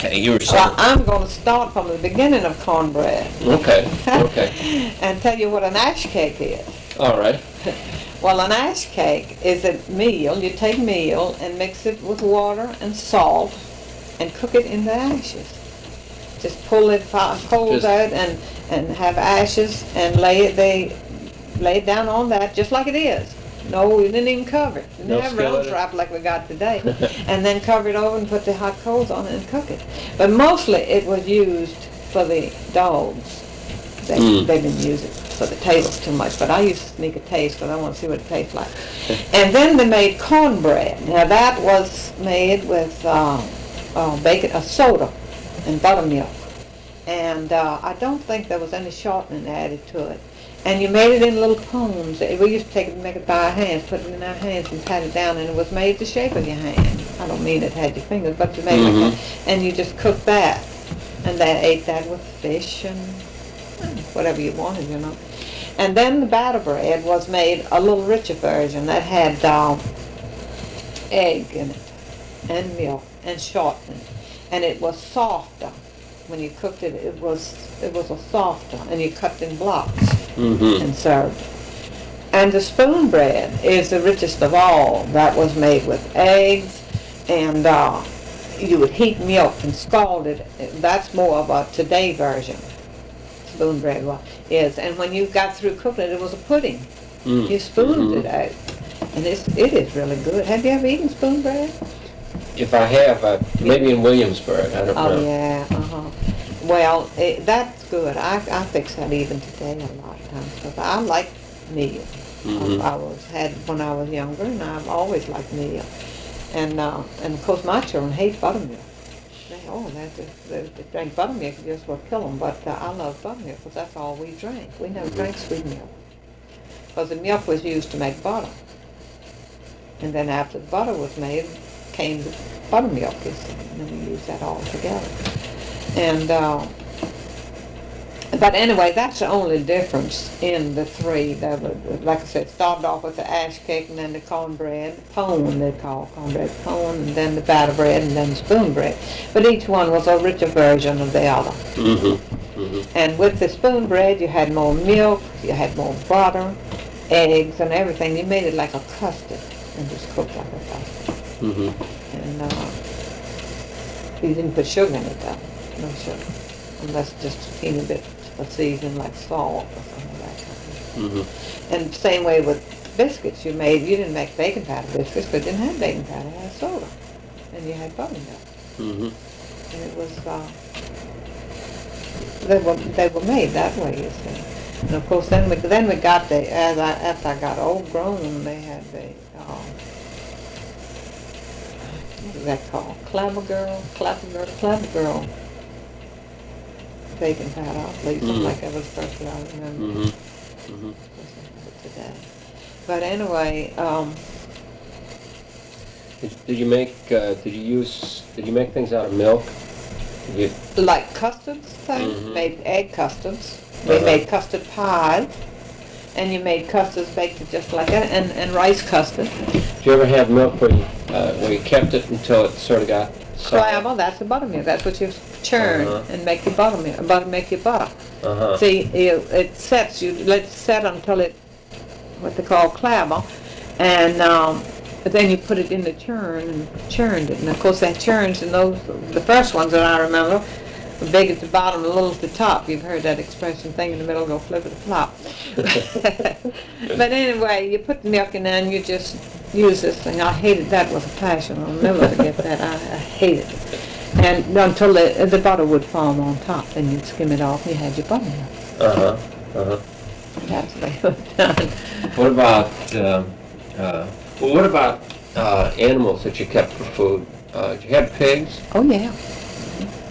Okay, you were saying. Well, I'm going to start from the beginning of cornbread. Okay, okay. And tell you what an ash cake is. All right. Well, an ash cake is a meal. You take meal and mix it with water and salt and cook it in the ashes. Just pull it coals out and have ashes and lay it down on that just like it is. No, we didn't even cover it. We didn't have round wrap like we got today. And then cover it over and put the hot coals on it and cook it. But mostly it was used for the dogs. They didn't use it for the tables too much, but I used to sneak a taste because I want to see what it tastes like. And then they made cornbread. Now that was made with bacon, soda, and buttermilk. And I don't think there was any shortening added to it. And you made it in little cones. We used to take it and make it by our hands, put it in our hands and pat it down, and it was made the shape of your hand. I don't mean it had your fingers, but you made it like that. And you just cooked that. And they ate that with fish and whatever you wanted, you know. And then the batter bread was made a little richer version that had egg in it, and milk, and shortening. And it was softer. When you cooked it, it was a softer, and you cut in blocks and served. And the spoon bread is the richest of all. That was made with eggs, and you would heat milk and scald it. That's more of a today version. Spoon bread is, and when you got through cooking it, it was a pudding. You spooned it out, and it is really good. Have you ever eaten spoon bread? If I have, maybe in Williamsburg, I don't know. Oh yeah, Well, that's good. I fix that even today a lot of times because I like meal. I had when I was younger, and I've always liked meal. And of course my children hate buttermilk. They drink buttermilk, it just will kill them. But I love buttermilk because that's all we drank. We never drank sweet milk because the milk was used to make butter. And then after the butter was made, came the buttermilk, and then we used that all together. And but anyway, that's the only difference in the three. That would, like I said, started off with the ash cake, and then the cornbread, pone they call cornbread pone, and then the batter bread, and then the spoon bread. But each one was a richer version of the other. And with the spoon bread, you had more milk, you had more butter, eggs, and everything. You made it like a custard, and just cooked like a custard. And you didn't put sugar in it though, no sugar, unless just a teeny bit of seasoning like salt or something like that. And same way with biscuits, you didn't make bacon powder biscuits, but didn't have bacon powder, you had soda, and you had buttermilk. And it was, they were made that way, you see. And of course then we got after I got old grown, they had the, what is that called? Clabber Girl. Bacon powder, at least. Like that was the first thing I remember. Today. But anyway, did you make things out of milk? Like custards things, made egg custards. We made custard pies, and you made custards baked just like that, and rice custard. Did you ever have milk where you kept it until it sort of got soft? Clabber, that's the buttermilk. That's what you churn and make your buttermilk. Make your butter. See, it sets. You let it set until it, what they call clabber, and then you put it in the churn and churned it. And of course that churns, and the first ones that I remember, big at the bottom, little at the top. You've heard that expression, thing in the middle, go flip it flop. But anyway, you put the milk in there and you just use this thing. I hated that with a passion. I'll never forget that. I hated it. And until the butter would form on top, then you'd skim it off and you had your buttermilk. That's the way it was done. What about animals that you kept for food? Did you have pigs? Oh yeah.